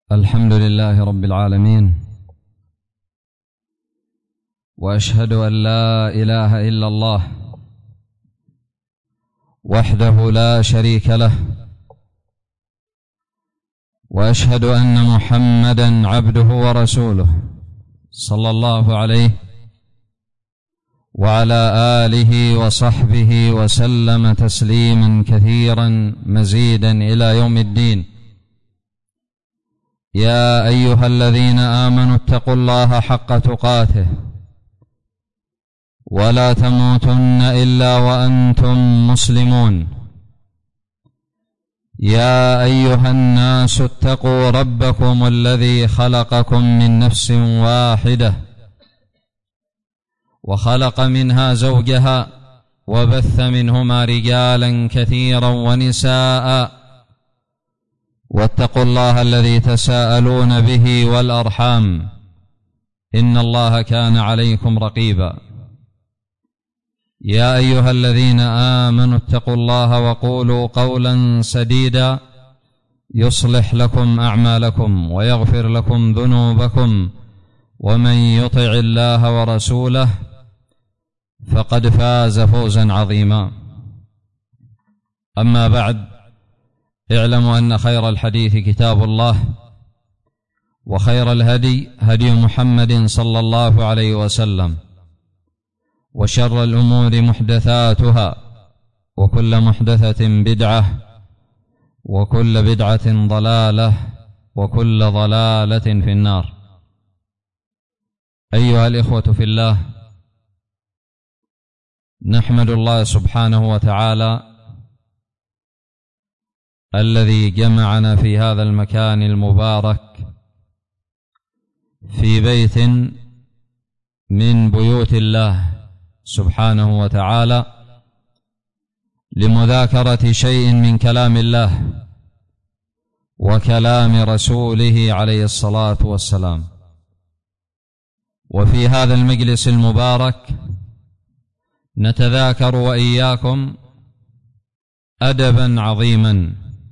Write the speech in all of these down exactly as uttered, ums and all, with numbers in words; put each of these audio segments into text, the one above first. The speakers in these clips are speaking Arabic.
الحمد لله رب العالمين، وأشهد أن لا إله إلا الله وحده لا شريك له، وأشهد أن محمدًا عبده ورسوله صلى الله عليه وعلى آله وصحبه وسلم تسليمًا كثيرًا مزيدًا إلى يوم الدين. يا أيها الذين آمنوا اتقوا الله حق تقاته ولا تموتن إلا وأنتم مسلمون. يا أيها الناس اتقوا ربكم الذي خلقكم من نفس واحدة وخلق منها زوجها وبث منهما رجالا كثيرا ونساء، واتقوا الله الذي تساءلون به والأرحام إن الله كان عليكم رقيبا. يا أيها الذين آمنوا اتقوا الله وقولوا قولا سديدا يصلح لكم أعمالكم ويغفر لكم ذنوبكم، ومن يطع الله ورسوله فقد فاز فوزا عظيما. أما بعد، اعلموا أن خير الحديث كتاب الله، وخير الهدي هدي محمد صلى الله عليه وسلم، وشر الأمور محدثاتها، وكل محدثة بدعة، وكل بدعة ضلالة، وكل ضلالة في النار. أيها الإخوة في الله، نحمد الله سبحانه وتعالى الذي جمعنا في هذا المكان المبارك في بيت من بيوت الله سبحانه وتعالى لمذاكرة شيء من كلام الله وكلام رسوله عليه الصلاة والسلام. وفي هذا المجلس المبارك نتذاكر وإياكم أدبا عظيما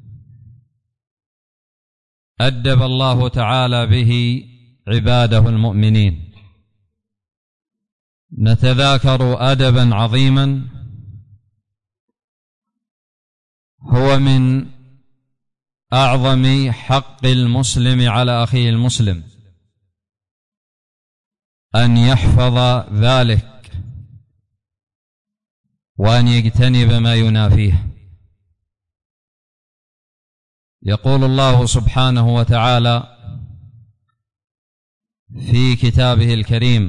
أدب الله تعالى به عباده المؤمنين. نتذاكر أدبا عظيما هو من أعظم حق المسلم على أخيه المسلم أن يحفظ ذلك وأن يجتنب ما ينافيه. يقول الله سبحانه وتعالى في كتابه الكريم: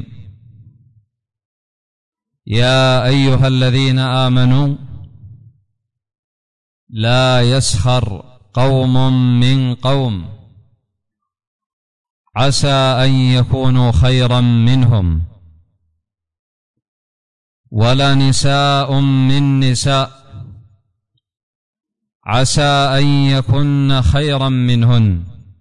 يا أيها الذين آمنوا لا يسخر قوم من قوم عسى أن يكونوا خيرا منهم، ولا نساء من نساء عسى أن يكن خيرا منهن،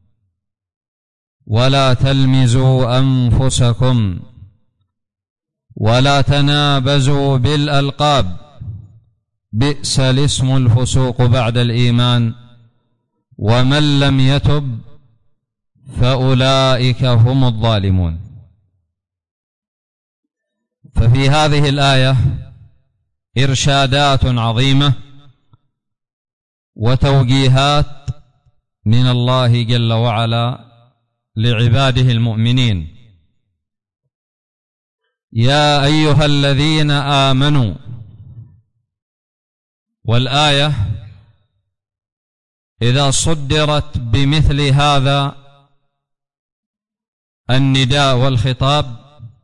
ولا تلمزوا أنفسكم ولا تنابزوا بالألقاب بئس الاسم الفسوق بعد الإيمان ومن لم يتب فأولئك هم الظالمون. ففي هذه الآية إرشادات عظيمة وتوجيهات من الله جل وعلا لعباده المؤمنين. يا أيها الذين آمنوا، والآية إذا صدرت بمثل هذا النداء والخطاب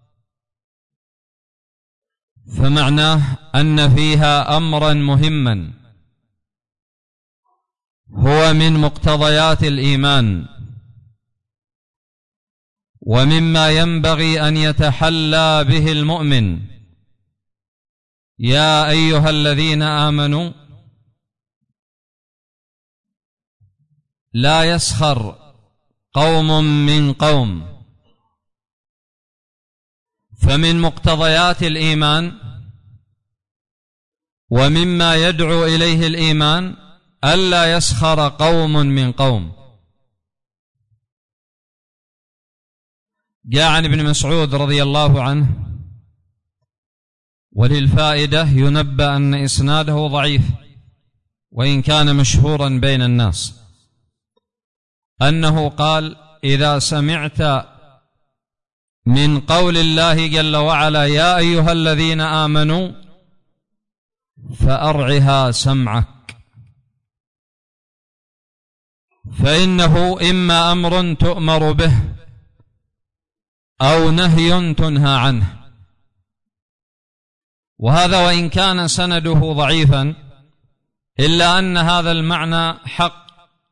فمعناه أن فيها أمرا مهما هو من مقتضيات الإيمان ومما ينبغي أن يتحلى به المؤمن. يا أيها الذين آمنوا لا يسخر قوم من قوم، فمن مقتضيات الإيمان ومما يدعو إليه الإيمان ألا يسخر قوم من قوم. جاء عن ابن مسعود رضي الله عنه، وللفائدة ينبأ أن إسناده ضعيف وإن كان مشهورا بين الناس، أنه قال: إذا سمعت من قول الله جل وعلا يا أيها الذين آمنوا فأرعها سمعك، فإنه إما أمر تؤمر به أو نهي تنهى عنه. وهذا وإن كان سنده ضعيفا إلا أن هذا المعنى حق،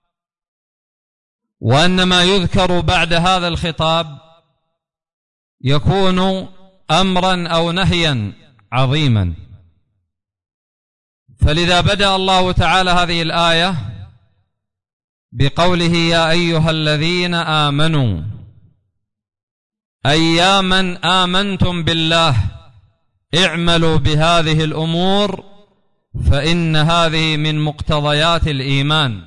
وأن ما يذكر بعد هذا الخطاب يكون أمرا أو نهيا عظيما. فلذا بدأ الله تعالى هذه الآية بقوله يا أيها الذين آمنوا، أي يا من آمنتم بالله اعملوا بهذه الأمور، فإن هذه من مقتضيات الإيمان.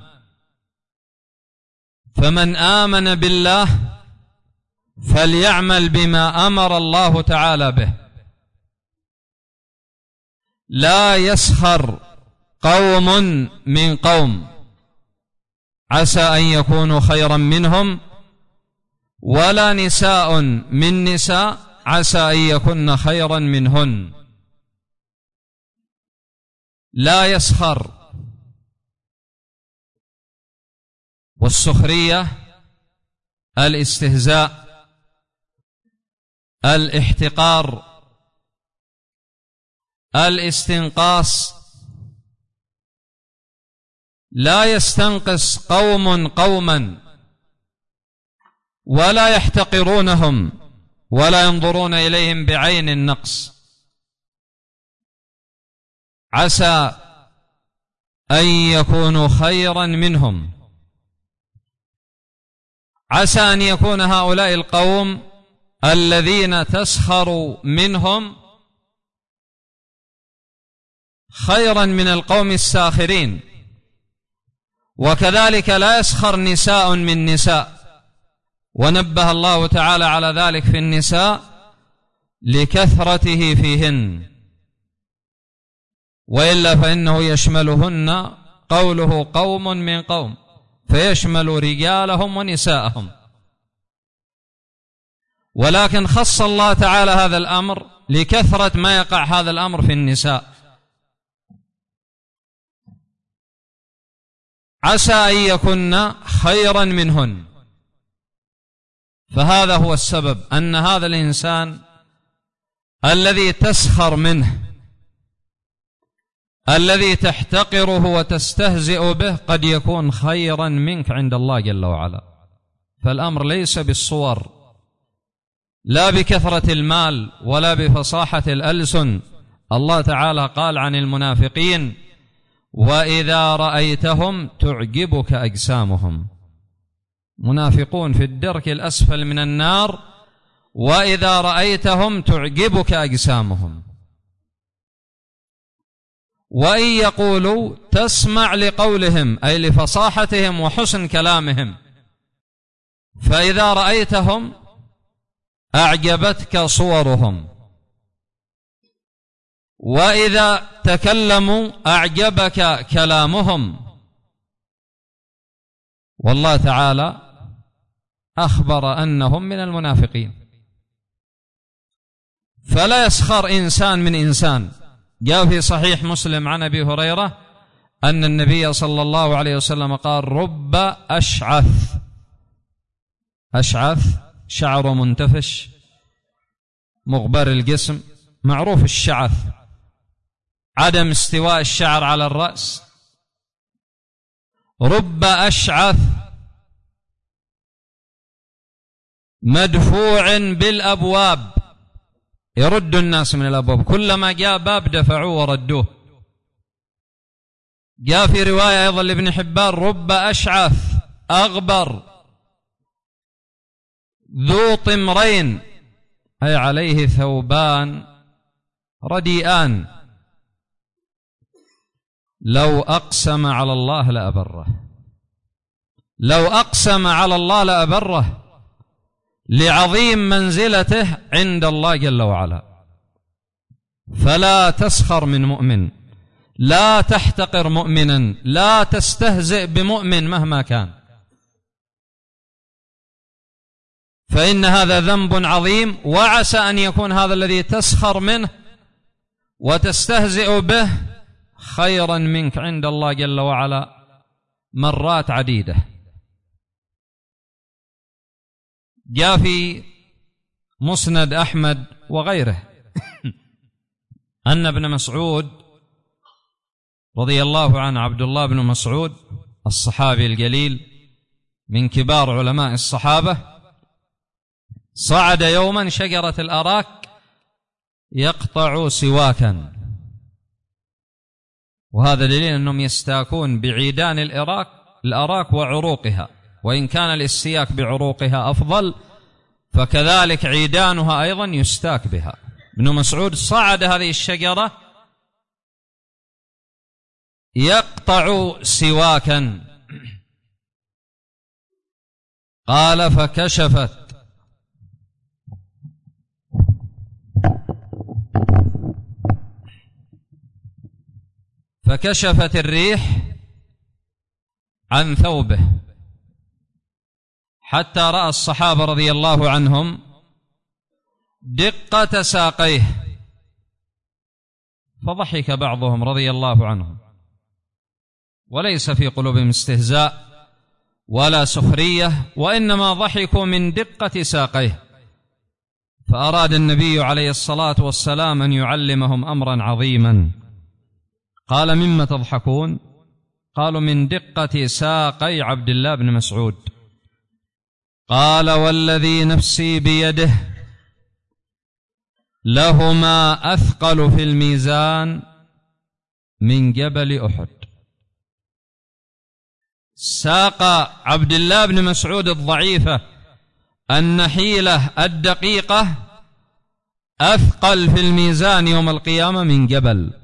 فمن آمن بالله فليعمل بما أمر الله تعالى به. لا يسخر قوم من قوم عسى أن يكونوا خيرا منهم، ولا نساء من نساء عسى أن يكن خيرا منهن. لا يسخر. والسخرية الاستهزاء، الاحتقار، الاستنقاص. لا يستنقص قوم قوما ولا يحتقرونهم ولا ينظرون إليهم بعين النقص. عسى أن يكونوا خيرا منهم. عسى أن يكون هؤلاء القوم الذين تسخر منهم خيرا من القوم الساخرين. وكذلك لا يسخر نساء من نساء، ونبه الله تعالى على ذلك في النساء لكثرته فيهن، وإلا فإنه يشملهن قوله قوم من قوم، فيشمل رجالهم ونساءهم. ولكن خص الله تعالى هذا الأمر لكثرة ما يقع هذا الأمر في النساء. عسى أن يكن خيرا منهن. فهذا هو السبب أن هذا الإنسان الذي تسخر منه، الذي تحتقره وتستهزئ به، قد يكون خيرا منك عند الله جل وعلا. فالأمر ليس بالصور، لا بكثرة المال ولا بفصاحة الألسن. الله تعالى قال عن المنافقين وإذا رأيتهم تعجبك أجسامهم. منافقون في الدرك الأسفل من النار، وإذا رأيتهم تعجبك أجسامهم، وإن يقولوا تسمع لقولهم، أي لفصاحتهم وحسن كلامهم. فإذا رأيتهم أعجبتك صورهم، وإذا تكلموا أعجبك كلامهم. والله تعالى أخبر أنهم من المنافقين. فلا يسخر إنسان من إنسان. جاء في صحيح مسلم عن أبي هريرة أن النبي صلى الله عليه وسلم قال رب أشعث. أشعث شعره منتفش مغبر الجسم، معروف الشعث عدم استواء الشعر على الرأس. رب أشعث مدفوع بالأبواب، يرد الناس من الأبواب، كلما جاء باب دفعوه وردوه. جاء في رواية أيضا لابن حبان رب أشعث أغبر ذو طمرين، أي عليه ثوبان رديئان لو أقسم على الله لأبره. لو أقسم على الله لأبره. لعظيم منزلته عند الله جل وعلا. فلا تسخر من مؤمن، لا تحتقر مؤمنا، لا تستهزئ بمؤمن مهما كان، فإن هذا ذنب عظيم، وعسى أن يكون هذا الذي تسخر منه وتستهزئ به خيرا منك عند الله جل وعلا مرات عديدة. جاء في مسند أحمد وغيره أن ابن مسعود رضي الله عنه، عبد الله بن مسعود الصحابي الجليل من كبار علماء الصحابة، صعد يوما شجرة الأراك يقطع سواكا، وهذا دليل أنهم يستاكون بعيدان الأراك الأراك وعروقها، وإن كان الاستياك بعروقها أفضل فكذلك عيدانها أيضا يستاك بها. ابن مسعود صعد هذه الشجرة يقطع سواكا، قال فكشفت فكشفت الريح عن ثوبه حتى رأى الصحابة رضي الله عنهم دقة ساقيه، فضحك بعضهم رضي الله عنهم، وليس في قلوبهم استهزاء ولا سخرية، وإنما ضحكوا من دقة ساقيه. فأراد النبي عليه الصلاة والسلام أن يعلمهم أمرا عظيما، قال مما تضحكون؟ قالوا من دقة ساقي عبد الله بن مسعود. قال والذي نفسي بيده لهما أثقل في الميزان من جبل أحد. ساق عبد الله بن مسعود الضعيفة النحيلة الدقيقة أثقل في الميزان يوم القيامة من جبل.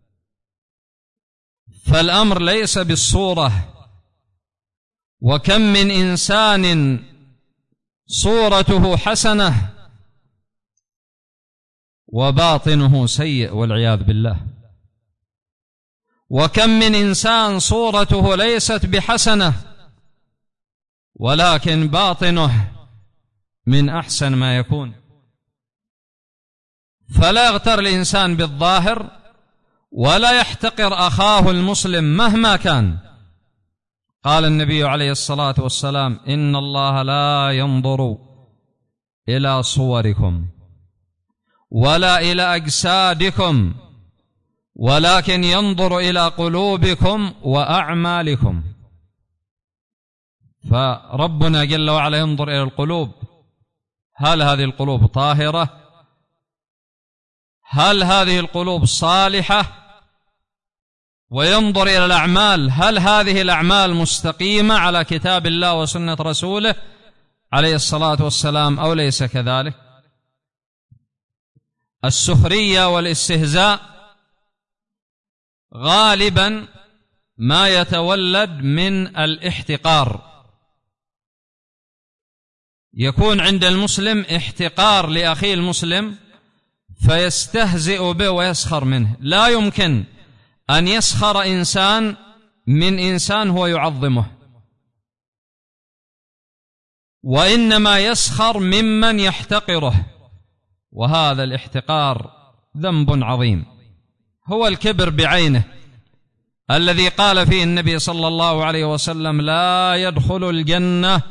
فالأمر ليس بالصورة، وكم من إنسان صورته حسنة وباطنه سيء والعياذ بالله، وكم من إنسان صورته ليست بحسنة ولكن باطنه من أحسن ما يكون. فلا يغتر الإنسان بالظاهر ولا يحتقر أخاه المسلم مهما كان. قال النبي عليه الصلاة والسلام إن الله لا ينظر إلى صوركم ولا إلى أجسادكم ولكن ينظر إلى قلوبكم وأعمالكم. فربنا جل وعلا ينظر إلى القلوب، هل هذه القلوب طاهرة؟ هل هذه القلوب صالحة؟ وينظر إلى الأعمال، هل هذه الأعمال مستقيمة على كتاب الله وسنة رسوله عليه الصلاة والسلام أو ليس كذلك؟ السخرية والاستهزاء غالبا ما يتولد من الاحتقار، يكون عند المسلم احتقار لأخيه المسلم فيستهزئ به ويسخر منه. لا يمكن أن يسخر إنسان من إنسان هو يعظمه، وإنما يسخر ممن يحتقره، وهذا الاحتقار ذنب عظيم، هو الكبر بعينه الذي قال فيه النبي صلى الله عليه وسلم لا يدخل الجنة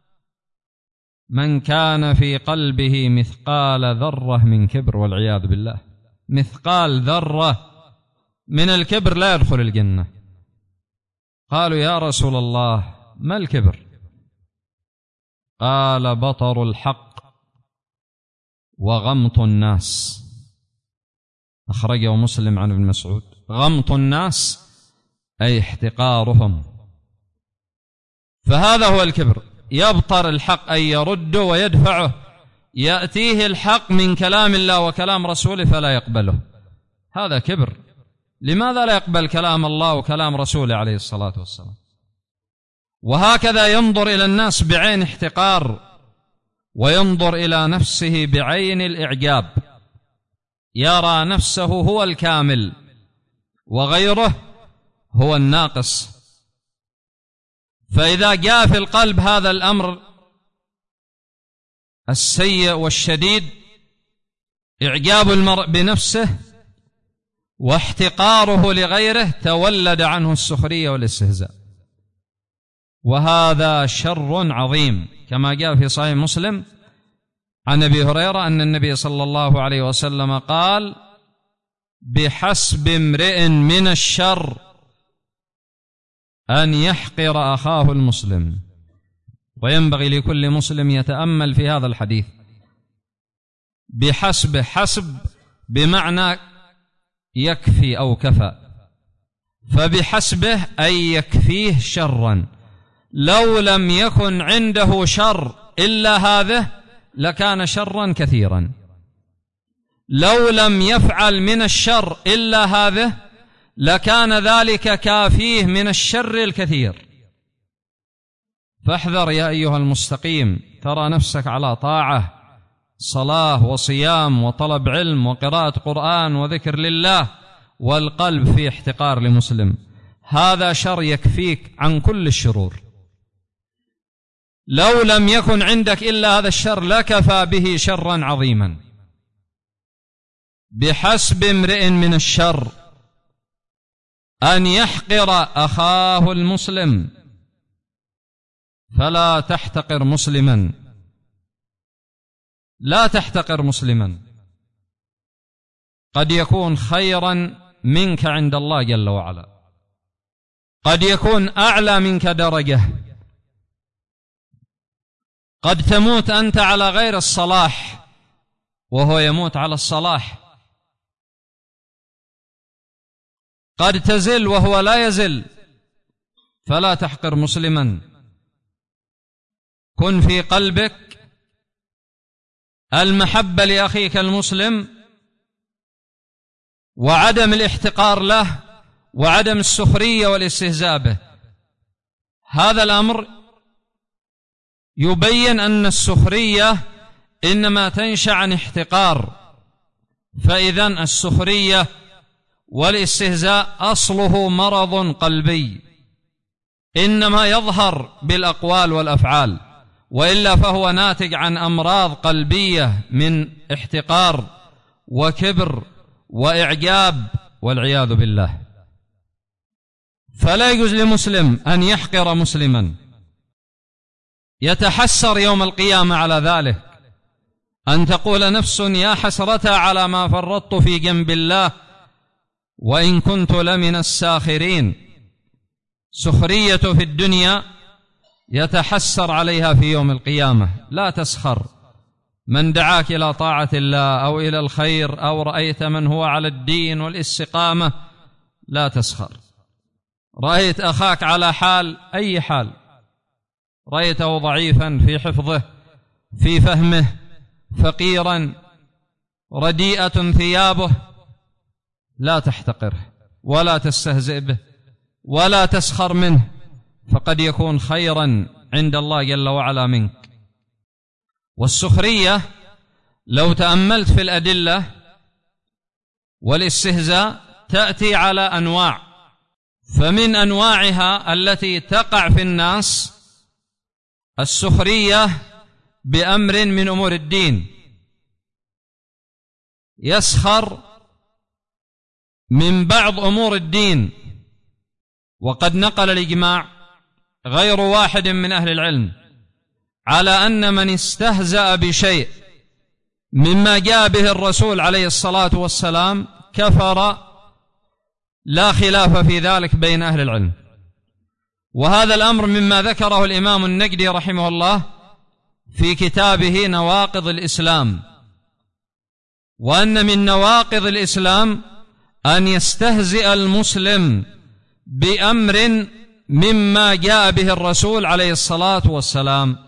من كان في قلبه مثقال ذرة من كبر، والعياذ بالله. مثقال ذرة من الكبر لا يدخل الجنة. قالوا يا رسول الله ما الكبر؟ قال بطر الحق وغمط الناس، أخرجه مسلم عن ابن مسعود. غمط الناس أي احتقارهم، فهذا هو الكبر. يبطر الحق أي يرده ويدفعه، يأتيه الحق من كلام الله وكلام رسوله فلا يقبله، هذا كبر. لماذا لا يقبل كلام الله وكلام رسوله عليه الصلاة والسلام؟ وهكذا ينظر إلى الناس بعين احتقار وينظر إلى نفسه بعين الإعجاب، يرى نفسه هو الكامل وغيره هو الناقص. فإذا جاء في القلب هذا الأمر السيء والشديد، إعجاب المرء بنفسه واحتقاره لغيره، تولد عنه السخرية والاستهزاء، وهذا شر عظيم، كما جاء في صحيح مسلم عن أبي هريرة أن النبي صلى الله عليه وسلم قال: بحسب امرئ من الشر أن يحقر أخاه المسلم. وينبغي لكل مسلم يتأمل في هذا الحديث. بحسب، حسب بمعنى يكفي أو كفى، فبحسبه أي يكفيه شرا. لو لم يكن عنده شر إلا هذا لكان شرا كثيرا، لو لم يفعل من الشر إلا هذا لكان ذلك كافيه من الشر الكثير. فاحذر يا أيها المستقيم، ترى نفسك على طاعة، صلاة وصيام وطلب علم وقراءة قرآن وذكر لله، والقلب في احتقار لمسلم، هذا شر يكفيك عن كل الشرور. لو لم يكن عندك إلا هذا الشر لكفى به شرا عظيما. بحسب امرئ من الشر أن يحقر أخاه المسلم، فلا تحتقر مسلما، لا تحتقر مسلما، قد يكون خيرا منك عند الله جل وعلا، قد يكون أعلى منك درجة، قد تموت أنت على غير الصلاح وهو يموت على الصلاح، قد تزل وهو لا يزل، فلا تحقر مسلما. كن في قلبك المحبة لأخيك المسلم، وعدم الاحتقار له، وعدم السخرية والاستهزاء به. هذا الأمر يبين أن السخرية إنما تنشأ عن احتقار، فإذن السخرية والاستهزاء أصله مرض قلبي، إنما يظهر بالأقوال والأفعال، وإلا فهو ناتج عن أمراض قلبية من احتقار وكبر وإعجاب والعياذ بالله. فلا يجوز لمسلم أن يحقر مسلما، يتحسر يوم القيامة على ذلك، أن تقول نفس يا حسرة على ما فرطت في جنب الله وإن كنت لمن الساخرين. سخرية في الدنيا يتحسر عليها في يوم القيامة. لا تسخر من دعاك إلى طاعة الله أو إلى الخير، أو رأيت من هو على الدين والاستقامة، لا تسخر. رأيت أخاك على حال، أي حال، رأيته ضعيفا في حفظه، في فهمه، فقيرا، رديئة ثيابه، لا تحتقره ولا تستهزئ به ولا تسخر منه، فقد يكون خيرا عند الله جل وعلا منك. والسخرية لو تأملت في الأدلة والاستهزاء تأتي على أنواع، فمن أنواعها التي تقع في الناس السخرية بأمر من أمور الدين، يسخر من بعض أمور الدين. وقد نقل الإجماع غير واحد من أهل العلم على أن من استهزأ بشيء مما جاء به الرسول عليه الصلاة والسلام كفر، لا خلاف في ذلك بين أهل العلم. وهذا الأمر مما ذكره الإمام النجدي رحمه الله في كتابه نواقض الإسلام، وأن من نواقض الإسلام أن يستهزئ المسلم بأمر مما جاء به الرسول عليه الصلاة والسلام.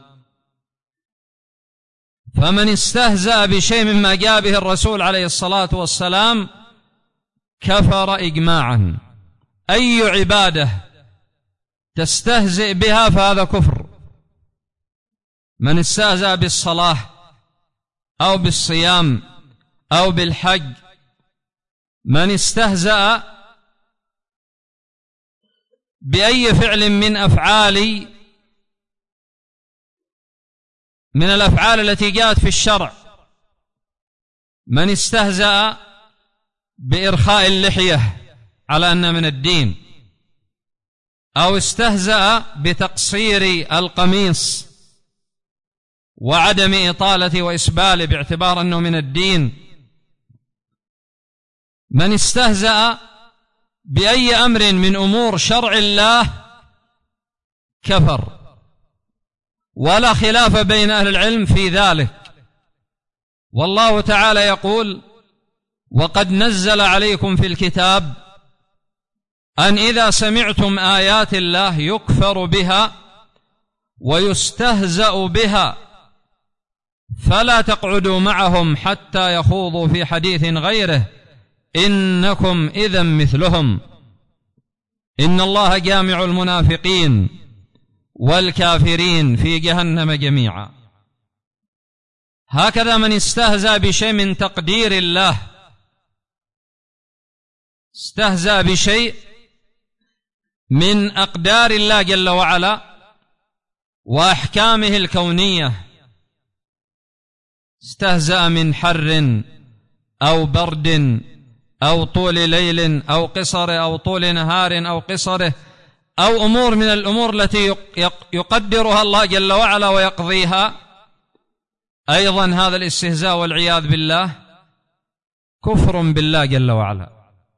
فمن استهزأ بشيء مما جاء به الرسول عليه الصلاة والسلام كفر إجماعا. أي عبادة تستهزئ بها فهذا كفر، من استهزأ بالصلاة أو بالصيام أو بالحج، من استهزأ بأي فعل من أفعال من الأفعال التي جاءت في الشرع، من استهزأ بإرخاء اللحية على أن من الدين، أو استهزأ بتقصير القميص وعدم إطالة وإسباله باعتبار أنه من الدين، من استهزأ بأي أمر من أمور شرع الله كفر، ولا خلاف بين أهل العلم في ذلك. والله تعالى يقول: وقد نزل عليكم في الكتاب أن إذا سمعتم آيات الله يكفر بها ويستهزأ بها فلا تقعدوا معهم حتى يخوضوا في حديث غيره إنكم إذا مثلهم إن الله جامع المنافقين والكافرين في جهنم جميعا. هكذا من استهزأ بشيء من تقدير الله، استهزأ بشيء من أقدار الله جل وعلا وأحكامه الكونية، استهزأ من حر أو برد أو طول ليل أو قصر أو طول نهار أو قصره، أو أمور من الأمور التي يقدرها الله جل وعلا ويقضيها، أيضا هذا الاستهزاء والعياذ بالله كفر بالله جل وعلا.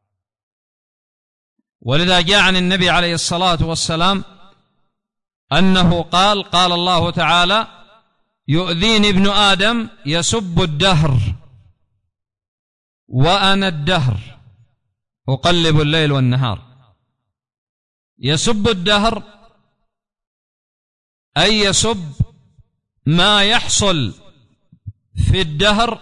ولذا جاء عن النبي عليه الصلاة والسلام أنه قال: قال الله تعالى: يؤذيني ابن آدم يسب الدهر وأنا الدهر أقلب الليل والنهار. يسب الدهر أي يسب ما يحصل في الدهر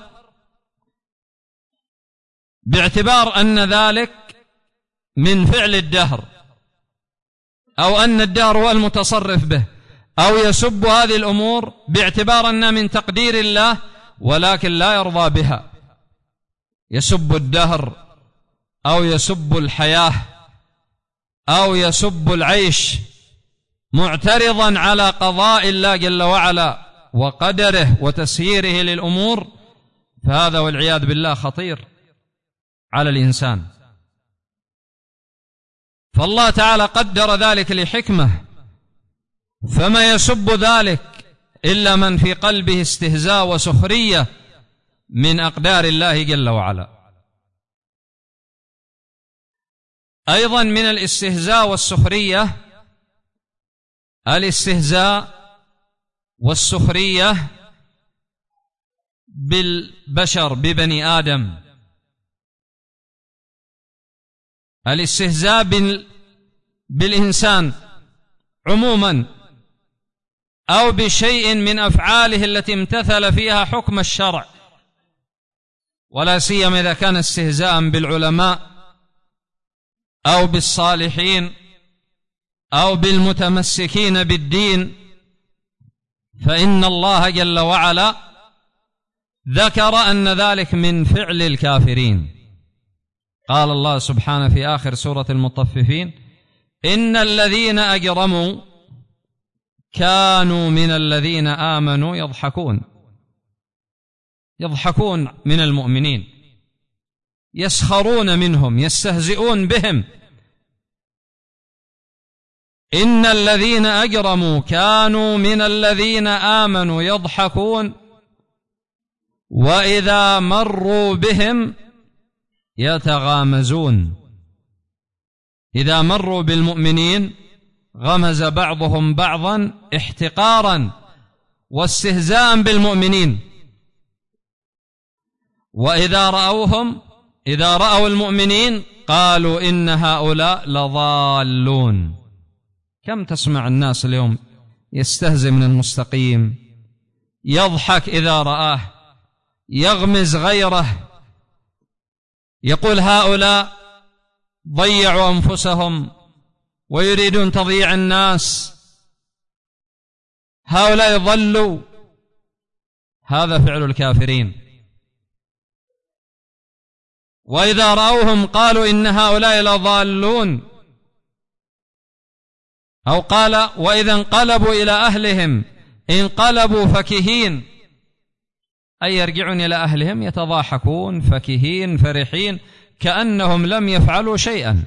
باعتبار أن ذلك من فعل الدهر، أو أن الدهر هو المتصرف به، أو يسب هذه الأمور باعتبار أنها من تقدير الله ولكن لا يرضى بها. يسب الدهر أو يسب الحياة أو يسب العيش معترضا على قضاء الله جل وعلا وقدره وتسييره للأمور، فهذا والعياذ بالله خطير على الإنسان. فالله تعالى قدر ذلك لحكمة، فما يسب ذلك إلا من في قلبه استهزاء وسخرية من أقدار الله جل وعلا. أيضا من الاستهزاء والسخرية الاستهزاء والسخرية بالبشر، ببني آدم، الاستهزاء بالإنسان عموما أو بشيء من أفعاله التي امتثل فيها حكم الشرع، ولا سيما إذا كان استهزاء بالعلماء أو بالصالحين أو بالمتمسكين بالدين، فإن الله جل وعلا ذكر أن ذلك من فعل الكافرين. قال الله سبحانه في آخر سورة المطففين: إن الذين أجرموا كانوا من الذين آمنوا يضحكون، يضحكون من المؤمنين، يسخرون منهم، يستهزئون بهم. إن الذين أجرموا كانوا من الذين آمنوا يضحكون وإذا مروا بهم يتغامزون. إذا مروا بالمؤمنين غمز بعضهم بعضا احتقارا واستهزاء بالمؤمنين، وإذا رأوهم إذا رأوا المؤمنين قالوا إن هؤلاء لضالون. كم تسمع الناس اليوم يستهزئ من المستقيم، يضحك إذا رآه، يغمز غيره، يقول هؤلاء ضيعوا أنفسهم ويريدون تضييع الناس، هؤلاء ضلوا هذا فعل الكافرين. وإذا رأوهم قالوا إن هؤلاء لضالون، أو قال وإذا انقلبوا إلى أهلهم انقلبوا فكهين، أي يرجعون إلى أهلهم يتضاحكون فكهين فرحين كأنهم لم يفعلوا شيئا.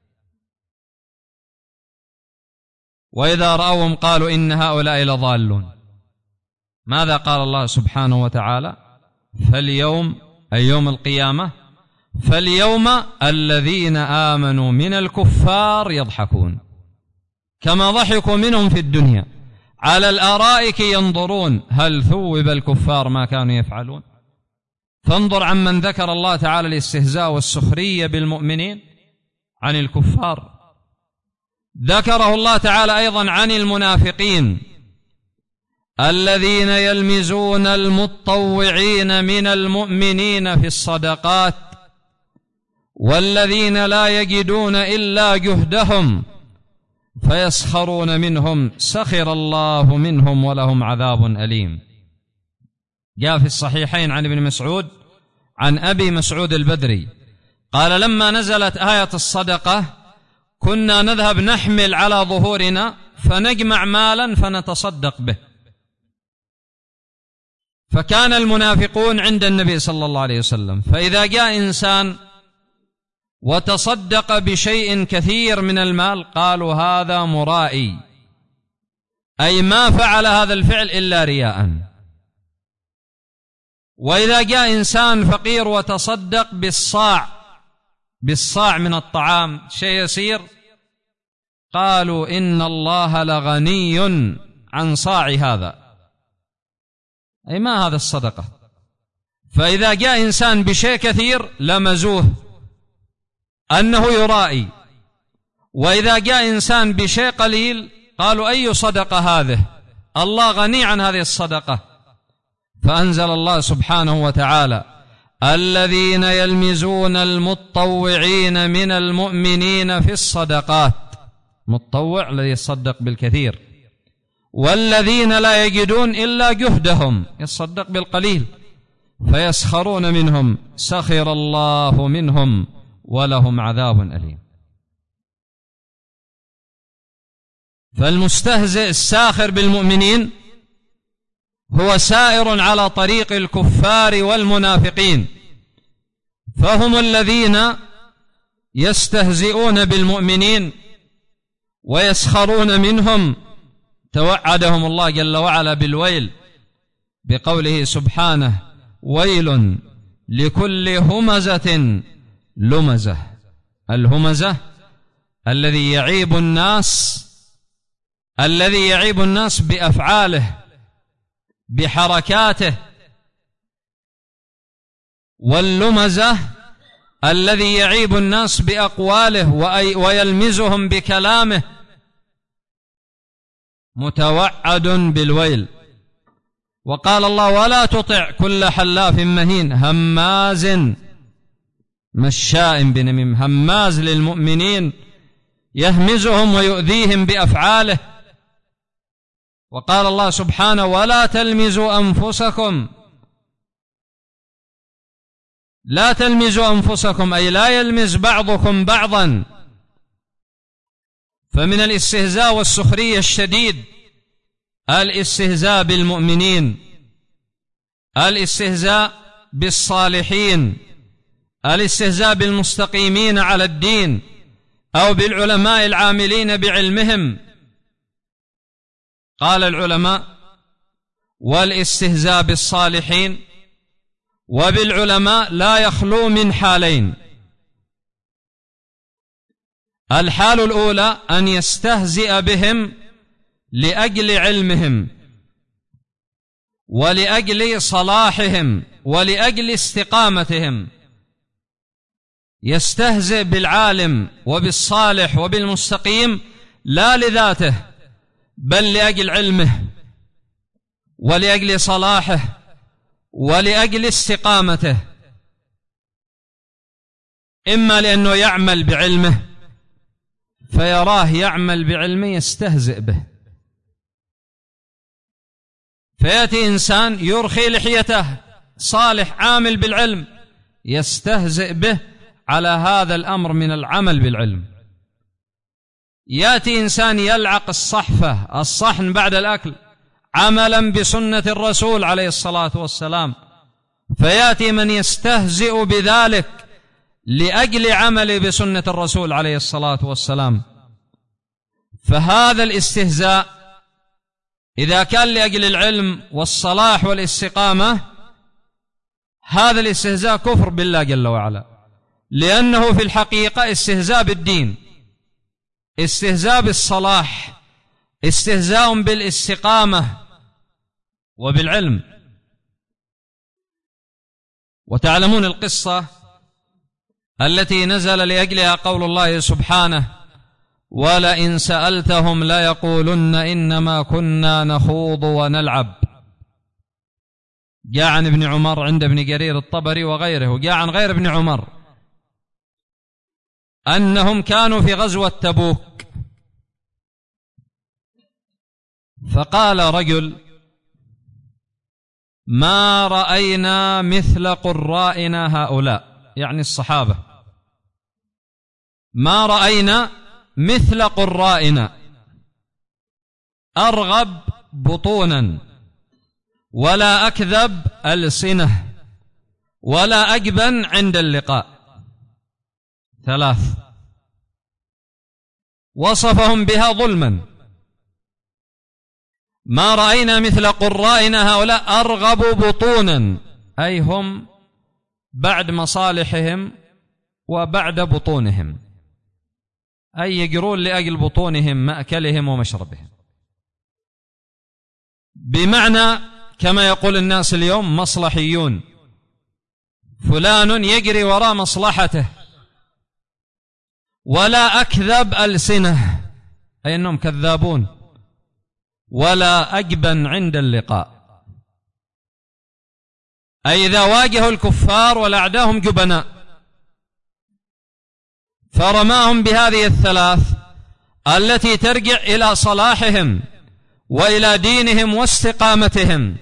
وإذا رأوهم قالوا إن هؤلاء لضالون. ماذا قال الله سبحانه وتعالى؟ فاليوم أي يوم القيامة، فاليوم الذين آمنوا من الكفار يضحكون كما ضحكوا منهم في الدنيا على الأرائك ينظرون هل ثوب الكفار ما كانوا يفعلون. فانظر عمن ذكر الله تعالى الاستهزاء والسخرية بالمؤمنين عن الكفار. ذكره الله تعالى أيضا عن المنافقين الذين يلمزون المتطوعين من المؤمنين في الصدقات والذين لا يجدون إلا جهدهم فيسخرون منهم سخر الله منهم ولهم عذاب أليم. جاء في الصحيحين عن ابن مسعود عن أبي مسعود البدري قال لما نزلت آية الصدقة كنا نذهب نحمل على ظهورنا فنجمع مالا فنتصدق به. فكان المنافقون عند النبي صلى الله عليه وسلم، فإذا جاء إنسان وتصدق بشيء كثير من المال قالوا هذا مرائي، أي ما فعل هذا الفعل إلا رياء. وإذا جاء إنسان فقير وتصدق بالصاع بالصاع من الطعام شيء يسير قالوا إن الله لغني عن صاع هذا، أي ما هذا الصدقة. فإذا جاء إنسان بشيء كثير لمزوه أنه يرائي، وإذا جاء إنسان بشيء قليل قالوا أي صدقة هذه، الله غني عن هذه الصدقة. فأنزل الله سبحانه وتعالى الذين يلمزون المتطوعين من المؤمنين في الصدقات، متطوع الذي يصدق بالكثير، والذين لا يجدون إلا جهدهم يصدق بالقليل فيسخرون منهم سخر الله منهم ولهم عذاب أليم. فالمستهزئ الساخر بالمؤمنين هو سائر على طريق الكفار والمنافقين، فهم الذين يستهزئون بالمؤمنين ويسخرون منهم. توعدهم الله جل وعلا بالويل بقوله سبحانه ويل لكل همزة لمزة. الهمزة الذي يعيب الناس الذي يعيب الناس بأفعاله بحركاته، واللمزة الذي يعيب الناس بأقواله ويلمزهم بكلامه. متوعد بالويل. وقال الله ولا تطع كل حلاف مهين هماز مشاء بنميم، هماز للمؤمنين يهمزهم ويؤذيهم بأفعاله. وقال الله سبحانه ولا تلمزوا أنفسكم، لا تلمزوا أنفسكم أي لا يلمز بعضكم بعضا. فمن الاستهزاء والسخرية الشديد الاستهزاء بالمؤمنين، الاستهزاء بالصالحين، الاستهزاء بالمستقيمين على الدين أو بالعلماء العاملين بعلمهم. قال العلماء والاستهزاء بالصالحين وبالعلماء لا يخلو من حالين. الحال الأولى أن يستهزئ بهم لأجل علمهم ولأجل صلاحهم ولأجل استقامتهم. يستهزئ بالعالم وبالصالح وبالمستقيم لا لذاته بل لأجل علمه ولأجل صلاحه ولأجل استقامته، إما لأنه يعمل بعلمه فيراه يعمل بعلمه يستهزئ به فيأتي إنسان يرخي لحيته صالح عامل بالعلم يستهزئ به على هذا الأمر من العمل بالعلم. يأتي إنسان يلعق الصحفة الصحن بعد الأكل عملا بسنة الرسول عليه الصلاة والسلام، فيأتي من يستهزئ بذلك لأجل عمل بسنة الرسول عليه الصلاة والسلام. فهذا الاستهزاء إذا كان لأجل العلم والصلاح والاستقامة، هذا الاستهزاء كفر بالله جل وعلا، لأنه في الحقيقة استهزاء بالدين، استهزاء بالصلاح، استهزاء بالاستقامة وبالعلم. وتعلمون القصة التي نزل لأجلها قول الله سبحانه: ولئن سألتهم ليقولن إنما كنا نخوض ونلعب. جاء عن ابن عمر عند ابن جرير الطبري وغيره، وجاء عن غير ابن عمر أنهم كانوا في غزوة تبوك، فقال رجل: ما رأينا مثل قرائنا هؤلاء، يعني الصحابة، ما رأينا مثل قرائنا، أرغب بطونا ولا أكذب ألسنة ولا أجبن عند اللقاء. ثلاث وصفهم بها ظلما. ما رأينا مثل قرائنا هؤلاء أرغب بطونا، أي هم بعد مصالحهم وبعد بطونهم، أي يجرون لأجل بطونهم مأكلهم ومشربهم، بمعنى كما يقول الناس اليوم مصلحيون، فلان يجري وراء مصلحته. ولا أكذب ألسنة، أي أنهم كذابون. ولا أجبن عند اللقاء، أي إذا واجهوا الكفار والأعداء هم جبناء. فرماهم بهذه الثلاث التي ترجع إلى صلاحهم وإلى دينهم واستقامتهم.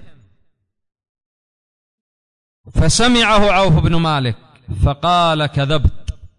فسمعه عوف بن مالك فقال: كذبت،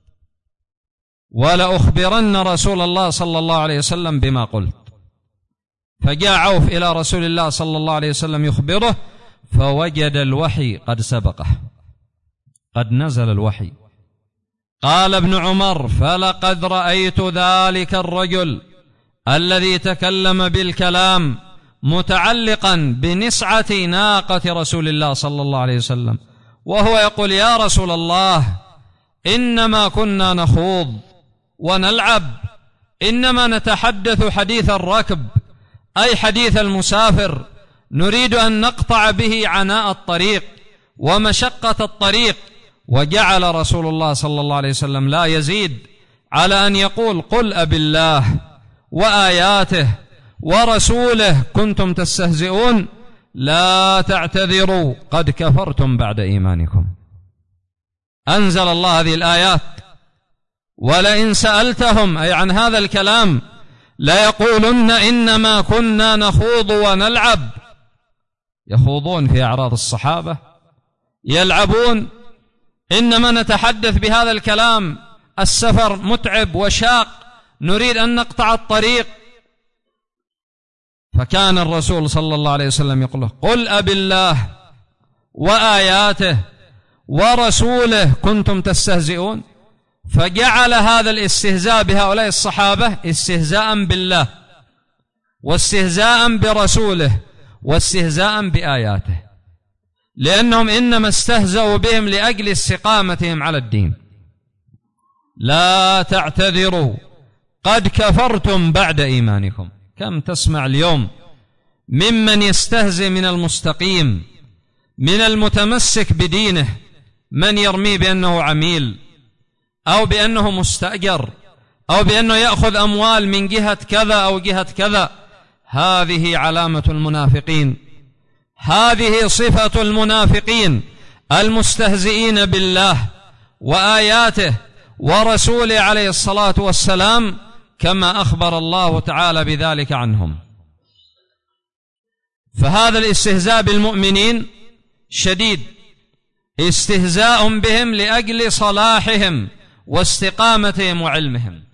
ولأخبرن رسول الله صلى الله عليه وسلم بما قلت. فجاء عوف إلى رسول الله صلى الله عليه وسلم يخبره، فوجد الوحي قد سبقه، قد نزل الوحي. قال ابن عمر: فلقد رأيت ذلك الرجل الذي تكلم بالكلام متعلقا بنسعة ناقة رسول الله صلى الله عليه وسلم، وهو يقول: يا رسول الله، إنما كنا نخوض ونلعب، إنما نتحدث حديث الركب، أي حديث المسافر، نريد أن نقطع به عناء الطريق ومشقة الطريق. وجعل رسول الله صلى الله عليه وسلم لا يزيد على أن يقول: قل أبي الله وآياته ورسوله كنتم تستهزئون، لا تعتذروا قد كفرتم بعد إيمانكم. أنزل الله هذه الآيات: ولئن سألتهم، أي عن هذا الكلام، ليقولن إنما كنا نخوض ونلعب. يخوضون في أعراض الصحابة، يلعبون، إنما نتحدث بهذا الكلام، السفر متعب وشاق، نريد أن نقطع الطريق. فكان الرسول صلى الله عليه وسلم يقول: قل أبي الله وآياته ورسوله كنتم تستهزئون. فجعل هذا الاستهزاء بهؤلاء الصحابة استهزاء بالله، واستهزاء برسوله، واستهزاء بآياته، لأنهم إنما استهزأوا بهم لأجل استقامتهم على الدين. لا تعتذروا قد كفرتم بعد إيمانكم. كم تسمع اليوم ممن يستهزئ من المستقيم، من المتمسك بدينه، من يرمي بأنه عميل، أو بأنه مستأجر، أو بأنه يأخذ أموال من جهة كذا أو جهة كذا. هذه علامة المنافقين، هذه صفة المنافقين المستهزئين بالله وآياته ورسوله عليه الصلاة والسلام، كما أخبر الله تعالى بذلك عنهم. فهذا الاستهزاء بالمؤمنين شديد، استهزاء بهم لأجل صلاحهم واستقامتهم وعلمهم.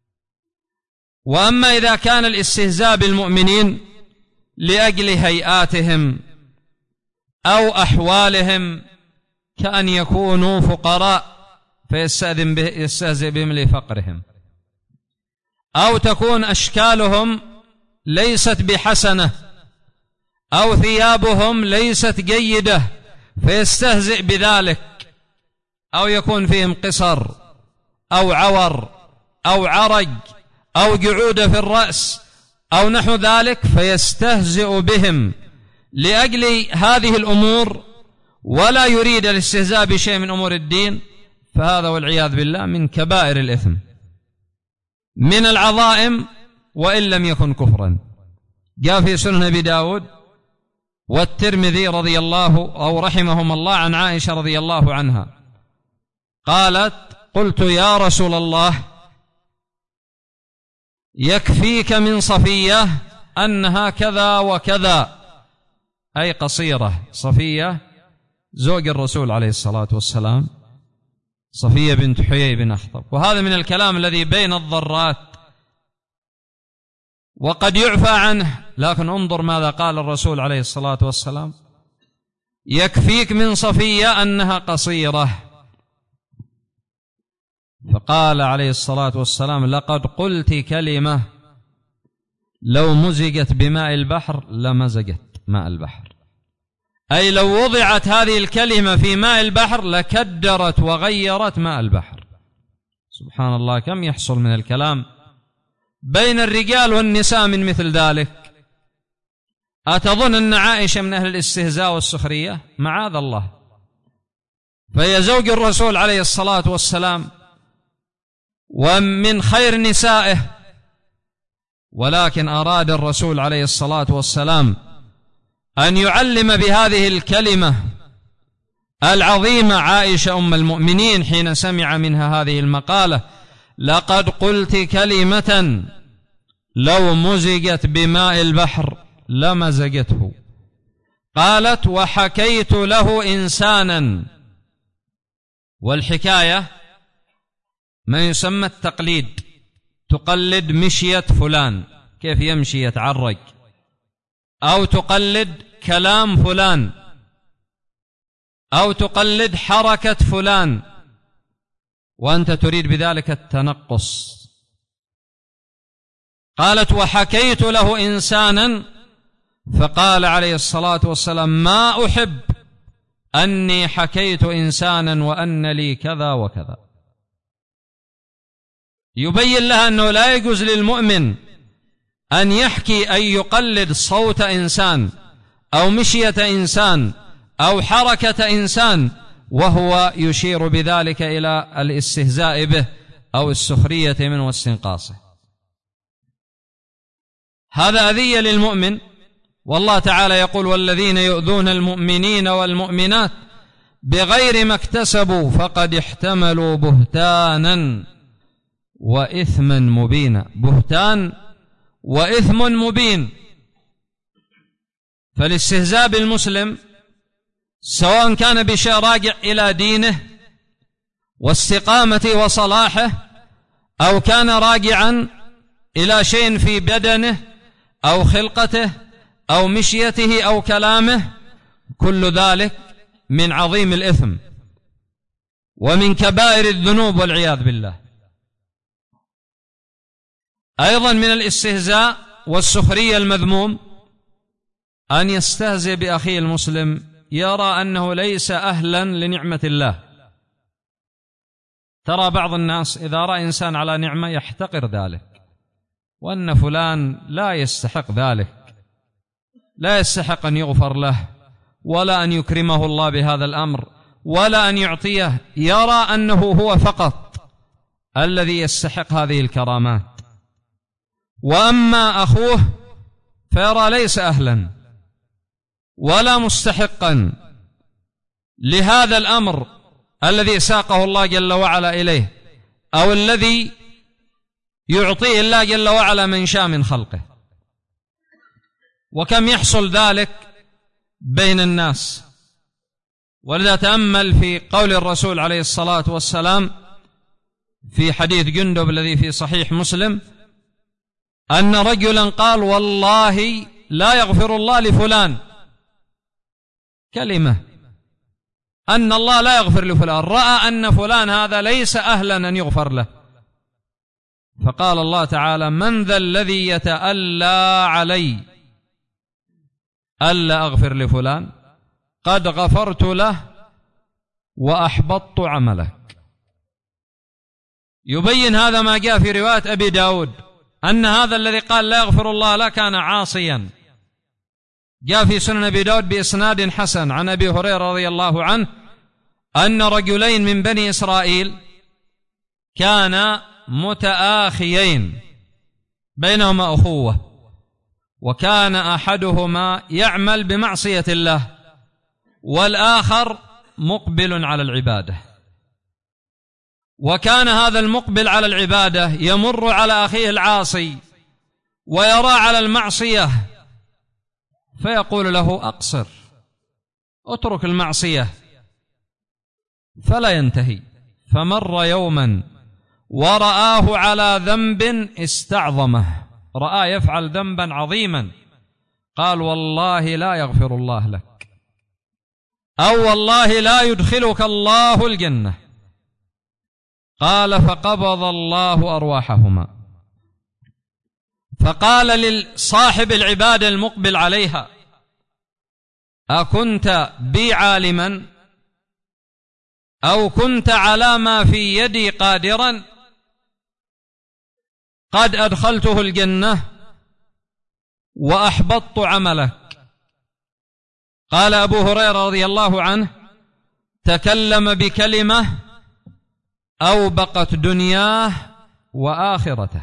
وأما إذا كان الاستهزاء بالمؤمنين لأجل هيئاتهم أو أحوالهم، كأن يكونوا فقراء فيستهزئ بهم لفقرهم، أو تكون أشكالهم ليست بحسنة، أو ثيابهم ليست جيدة فيستهزئ بذلك، أو يكون فيهم قصر أو عور أو عرج أو جعود في الرأس أو نحو ذلك، فيستهزئ بهم لأجل هذه الأمور ولا يريد الاستهزاء بشيء من أمور الدين، فهذا والعياذ بالله من كبائر الإثم، من العظائم وإن لم يكن كفرا. جاء في سنن أبي داود والترمذي رضي الله أو رحمهم الله عن عائشة رضي الله عنها قالت: قلت يا رسول الله يكفيك من صفية أنها كذا وكذا، أي قصيرة. صفية زوج الرسول عليه الصلاة والسلام، صفية بنت حيي بن أخطب. وهذا من الكلام الذي بين الضرات وقد يعفى عنه، لكن انظر ماذا قال الرسول عليه الصلاة والسلام: يكفيك من صفية أنها قصيرة. فقال عليه الصلاة والسلام: لقد قلت كلمة لو مزجت بماء البحر لمزجت ماء البحر، أي لو وضعت هذه الكلمة في ماء البحر لكدرت وغيرت ماء البحر. سبحان الله، كم يحصل من الكلام بين الرجال والنساء من مثل ذلك. أتظن أن عائشة من أهل الاستهزاء والسخرية؟ معاذ الله، فهي زوج الرسول عليه الصلاة والسلام ومن خير نسائه، ولكن أراد الرسول عليه الصلاة والسلام أن يعلم بهذه الكلمة العظيمة عائشة أم المؤمنين حين سمع منها هذه المقالة: لقد قلت كلمة لو مزجت بماء البحر لمزجته. قالت: وحكيت له إنسانا. والحكاية ما يسمى التقليد، تقلد مشية فلان كيف يمشي يتعرج، أو تقلد كلام فلان، أو تقلد حركة فلان، وأنت تريد بذلك التنقص. قالت: وحكيت له إنسانا، فقال عليه الصلاة والسلام: ما أحب أني حكيت إنسانا وأن لي كذا وكذا. يبين لها أنه لا يجوز للمؤمن أن يحكي أن يقلد صوت إنسان أو مشية إنسان أو حركة إنسان وهو يشير بذلك إلى الاستهزاء به أو السخرية منه واستنقاصه. هذا أذية للمؤمن، والله تعالى يقول: والذين يؤذون المؤمنين والمؤمنات بغير ما اكتسبوا فقد احتملوا بهتانا وإثما مبينا. بهتان وإثم مبين. فالاستهزاء بالمسلم سواء كان بشيء راجع إلى دينه واستقامته وصلاحه، أو كان راجعا إلى شيء في بدنه أو خلقته أو مشيته أو كلامه، كل ذلك من عظيم الإثم ومن كبائر الذنوب والعياذ بالله. أيضا من الاستهزاء والسخرية المذموم أن يستهزئ بأخيه المسلم، يرى أنه ليس أهلا لنعمة الله. ترى بعض الناس إذا رأى إنسان على نعمة يحتقر ذلك، وأن فلان لا يستحق ذلك، لا يستحق أن يغفر له ولا أن يكرمه الله بهذا الأمر ولا أن يعطيه. يرى أنه هو فقط الذي يستحق هذه الكرامات، وأما أخوه فيرى ليس أهلا ولا مستحقا لهذا الأمر الذي ساقه الله جل وعلا إليه، أو الذي يعطيه الله جل وعلا من شاء من خلقه. وكم يحصل ذلك بين الناس. ولذا تأمل في قول الرسول عليه الصلاة والسلام في حديث جندب الذي في صحيح مسلم أن رجلا قال والله لا يغفر الله لفلان، كلمة أن الله لا يغفر لفلان، رأى أن فلان هذا ليس أهلا أن يغفر له، فقال الله تعالى من ذا الذي يتألى علي ألا أغفر لفلان قد غفرت له وأحبطت عملك. يبين هذا ما جاء في رواية أبي داود أن هذا الذي قال لا يغفر الله له كان عاصيا. جاء في سنن أبي داود بإسناد حسن عن أبي هريرة رضي الله عنه أن رجلين من بني إسرائيل كانا متآخيين بينهما أخوة، وكان أحدهما يعمل بمعصية الله والآخر مقبل على العبادة، وكان هذا المقبل على العبادة يمر على أخيه العاصي ويرى على المعصية فيقول له أقصر اترك المعصية، فلا ينتهي. فمر يوما ورآه على ذنب استعظمه، رآه يفعل ذنبا عظيما، قال والله لا يغفر الله لك، أو والله لا يدخلك الله الجنة. قال فقبض الله أرواحهما، فقال لصاحب العبادة المقبل عليها أكنت بي عالما أو كنت على ما في يدي قادرا؟ قد أدخلته الجنة وأحبطت عملك. قال أبو هريرة رضي الله عنه تكلم بكلمة أوبقت دنياه وآخرته،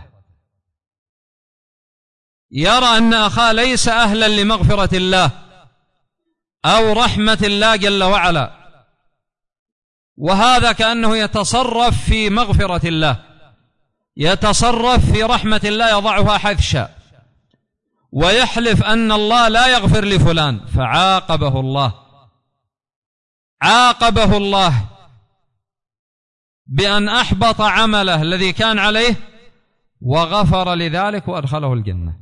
يرى أن أخاه ليس أهلا لمغفرة الله أو رحمة الله جل وعلا، وهذا كأنه يتصرف في مغفرة الله، يتصرف في رحمة الله يضعها حيث شاء، ويحلف أن الله لا يغفر لفلان، فعاقبه الله عاقبه الله بأن أحبط عمله الذي كان عليه وغفر لذلك وأدخله الجنة.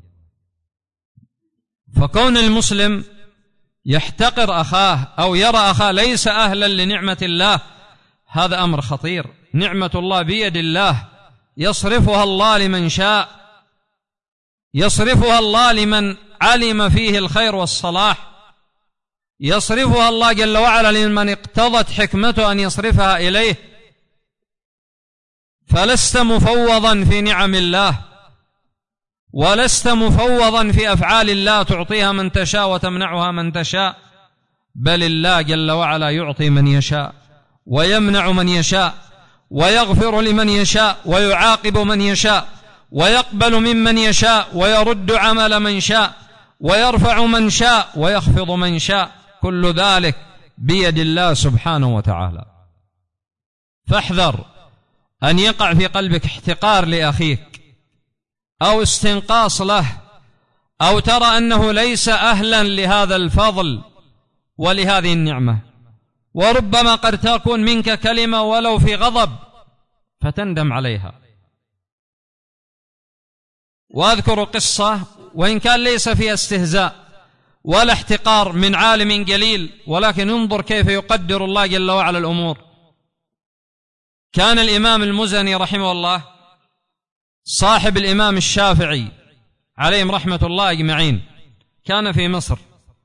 فكون المسلم يحتقر أخاه أو يرى أخاه ليس أهلا لنعمة الله هذا أمر خطير. نعمة الله بيد الله، يصرفها الله لمن شاء، يصرفها الله لمن علم فيه الخير والصلاح، يصرفها الله جل وعلا لمن اقتضت حكمته أن يصرفها إليه. فلست مفوضا في نعم الله، ولست مفوضا في أفعال الله تعطيها من تشاء وتمنعها من تشاء، بل الله جل وعلا يعطي من يشاء ويمنع من يشاء ويغفر لمن يشاء ويعاقب من يشاء ويقبل ممن يشاء ويرد عمل من شاء ويرفع من شاء ويخفض من شاء، كل ذلك بيد الله سبحانه وتعالى. فاحذر أن يقع في قلبك احتقار لأخيك أو استنقاص له، أو ترى أنه ليس أهلا لهذا الفضل ولهذه النعمة، وربما قد تكون منك كلمة ولو في غضب فتندم عليها. وأذكر قصة وإن كان ليس فيها استهزاء ولا احتقار من عالم جليل، ولكن انظر كيف يقدر الله جل وعلا الأمور. كان الإمام المزني رحمه الله صاحب الإمام الشافعي عليهم رحمة الله أجمعين، كان في مصر،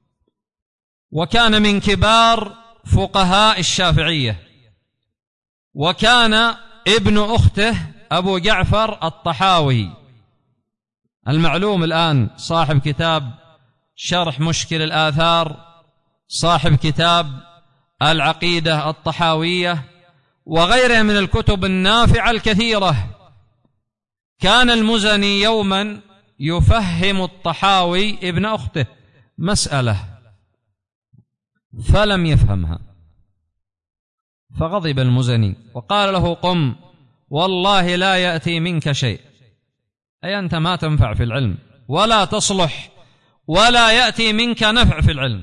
وكان من كبار فقهاء الشافعية، وكان ابن أخته أبو جعفر الطحاوي المعلوم الآن صاحب كتاب شرح مشكل الآثار، صاحب كتاب العقيدة الطحاوية، وغيرها من الكتب النافعة الكثيرة. كان المزني يوما يفهم الطحاوي ابن أخته مسألة فلم يفهمها، فغضب المزني وقال له قم والله لا يأتي منك شيء، أي أنت ما تنفع في العلم ولا تصلح ولا يأتي منك نفع في العلم.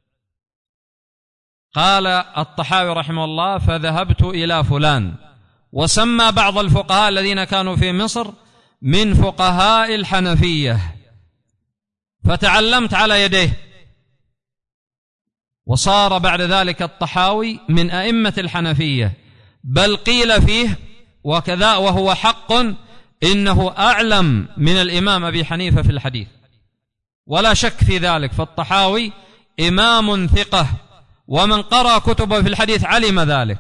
قال الطحاوي رحمه الله: فذهبت إلى فلان، وسمى بعض الفقهاء الذين كانوا في مصر من فقهاء الحنفية، فتعلمت على يديه، وصار بعد ذلك الطحاوي من أئمة الحنفية، بل قيل فيه وكذا وهو حق إنه أعلم من الإمام أبي حنيفة في الحديث، ولا شك في ذلك. فالطحاوي إمام ثقة، ومن قرأ كتبه في الحديث علم ذلك.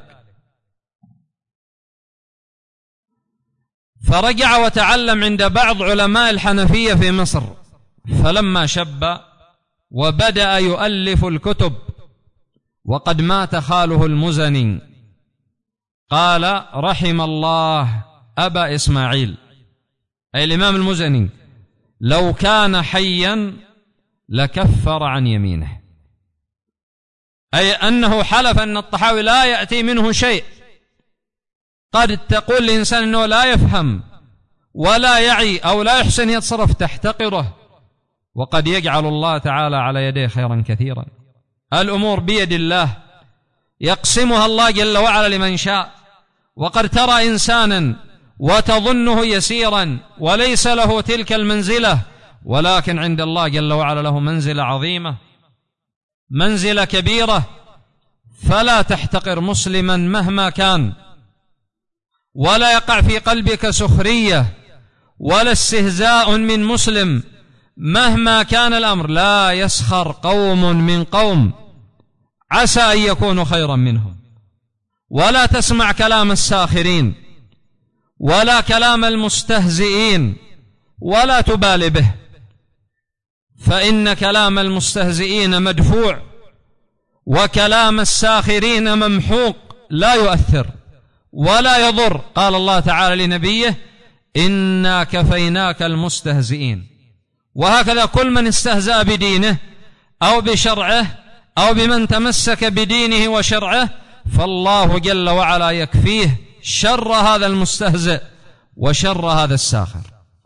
فرجع وتعلم عند بعض علماء الحنفية في مصر، فلما شب وبدأ يؤلف الكتب وقد مات خاله المزني، قال: رحم الله أبا إسماعيل، أي الإمام المزني، لو كان حيا لكفر عن يمينه، أي أنه حلف أن الطحاوي لا يأتي منه شيء. قد تقول الإنسان أنه لا يفهم ولا يعي أو لا يحسن يتصرف، تحتقره، وقد يجعل الله تعالى على يديه خيرا كثيرا. الأمور بيد الله، يقسمها الله جل وعلا لمن شاء. وقد ترى إنسانا وتظنه يسيرا وليس له تلك المنزلة، ولكن عند الله جل وعلا له منزلة عظيمة، منزلة كبيرة. فلا تحتقر مسلما مهما كان، ولا يقع في قلبك سخرية ولا استهزاء من مسلم مهما كان الأمر. لا يسخر قوم من قوم عسى أن يكونوا خيرا منهم، ولا تسمع كلام الساخرين ولا كلام المستهزئين ولا تبال به، فإن كلام المستهزئين مدفوع وكلام الساخرين ممحوق، لا يؤثر ولا يضر. قال الله تعالى لنبيه: إنا كفيناك المستهزئين. وهكذا كل من استهزأ بدينه أو بشرعه أو بمن تمسك بدينه وشرعه، فالله جل وعلا يكفيه شر هذا المستهزئ وشر هذا الساخر.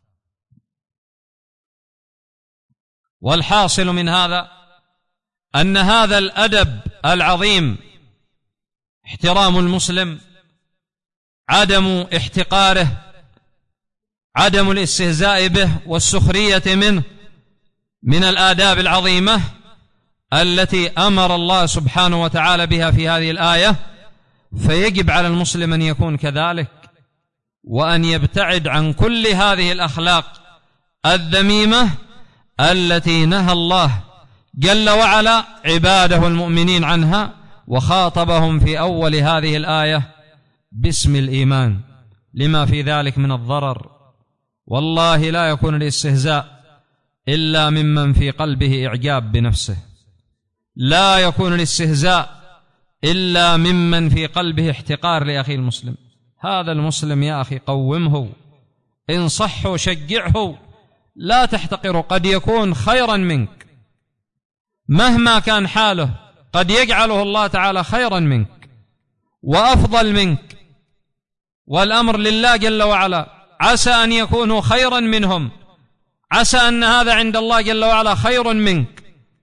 والحاصل من هذا أن هذا الأدب العظيم، احترام المسلم، عدم احتقاره، عدم الاستهزاء به والسخرية منه، من الآداب العظيمة التي أمر الله سبحانه وتعالى بها في هذه الآية. فيجب على المسلم أن يكون كذلك، وأن يبتعد عن كل هذه الأخلاق الذميمة التي نهى الله جل وعلا عباده المؤمنين عنها، وخاطبهم في أول هذه الآية باسم الإيمان لما في ذلك من الضرر. والله لا يكون الاستهزاء إلا ممن في قلبه إعجاب بنفسه، لا يكون الاستهزاء إلا ممن في قلبه احتقار لأخي المسلم. هذا المسلم يا أخي قومه، انصحه، شجعه، لا تحتقره، قد يكون خيرا منك مهما كان حاله، قد يجعله الله تعالى خيرا منك وأفضل منك، والأمر لله جل وعلا. عسى أن يكونوا خيرا منهم، عسى أن هذا عند الله جل وعلا خير منك.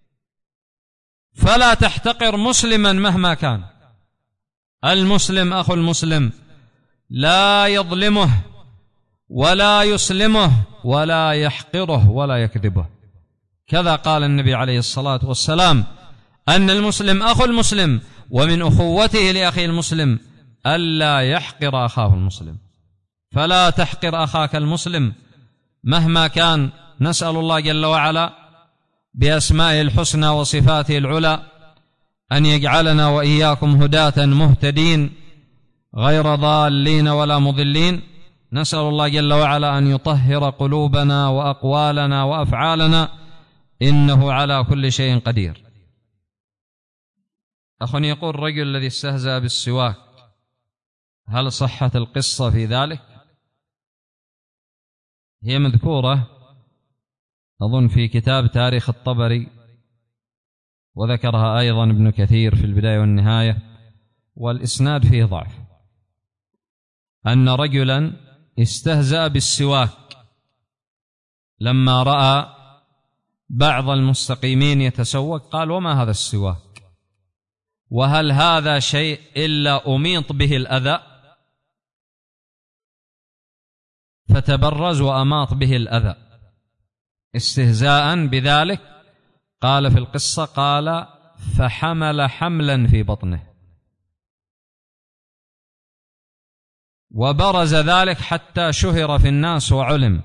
فلا تحتقر مسلما مهما كان. المسلم أخو المسلم لا يظلمه ولا يسلمه ولا يحقره ولا يكذبه. كذا قال النبي عليه الصلاة والسلام أن المسلم أخو المسلم، ومن أخوته لأخي المسلم ألا يحقر أخاه المسلم. فلا تحقر أخاك المسلم مهما كان. نسأل الله جل وعلا بأسمائه الحسنى وصفاته العلى أن يجعلنا وإياكم هداة مهتدين غير ضالين ولا مضلين. نسأل الله جل وعلا أن يطهر قلوبنا وأقوالنا وأفعالنا، إنه على كل شيء قدير. أخ يقول: الرجل الذي استهزأ بالسواك، هل صحت القصة في ذلك؟ هي مذكورة أظن في كتاب تاريخ الطبري، وذكرها أيضا ابن كثير في البداية والنهاية، والإسناد فيه ضعف. أن رجلا استهزأ بالسواك لما رأى بعض المستقيمين يتسوق، قال: وما هذا السواك؟ وهل هذا شيء إلا أميط به الأذى؟ فتبرز وأماط به الأذى استهزاء بذلك. قال في القصة: قال: فحمل حملا في بطنه، وبرز ذلك حتى شهر في الناس وعلم.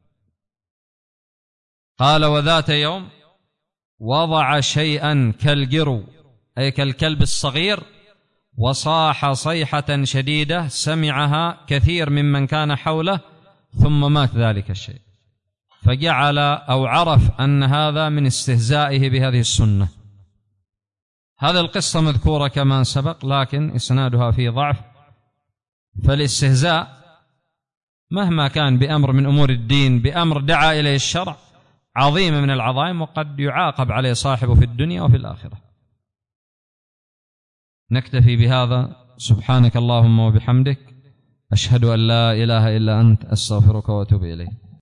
قال: وذات يوم وضع شيئا كالجرو، أي كالكلب الصغير، وصاح صيحة شديدة سمعها كثير ممن كان حوله، ثم مات ذلك الشيء، فجعل أو عرف أن هذا من استهزائه بهذه السنة. هذه القصة مذكورة كما سبق، لكن إسنادها فيه ضعف. فالاستهزاء مهما كان بأمر من أمور الدين، بأمر دعا إليه الشرع، عظيم من العظائم، وقد يعاقب عليه صاحبه في الدنيا وفي الآخرة. نكتفي بهذا. سبحانك اللهم وبحمدك، أشهد أن لا إله إلا أنت، أستغفرك وأتوب إليك.